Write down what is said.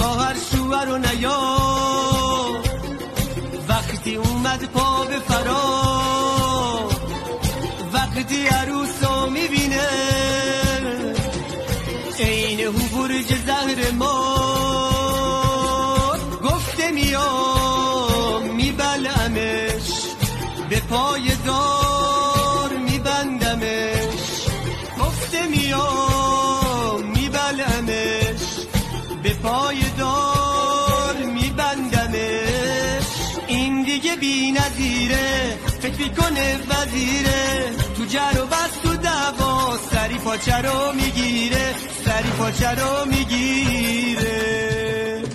شوهر شوهر و نیا، وقتی اومد پا به فرار، وقتی عروسو میبینه عین هو برج زهر مار، گفته میام میبلمش به پای دار میبندمش، گفته میام میبلمش به پای دار میبندمش. این دیگه بی نظیره، فکر کنه وزیره، تو جر و بست و دعوا سری پاچه رو میگیره، سری پاچه رو میگیره.